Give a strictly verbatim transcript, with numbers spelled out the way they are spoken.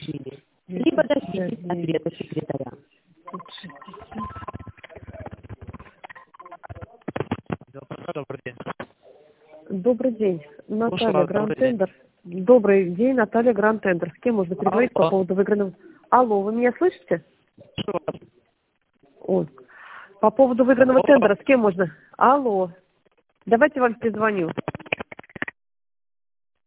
режиме, либо дождитесь ответа секретаря. Добрый день. Добрый день. Наталья Слушаю, Гранд добрый день. Тендер. Добрый день, Наталья Гранд Тендер. С кем можно переговорить по Алло. поводу выигранного? Алло, вы меня слышите? Что? О, по поводу выигранного Алло. тендера с кем можно? Алло. Давайте вам перезвоню.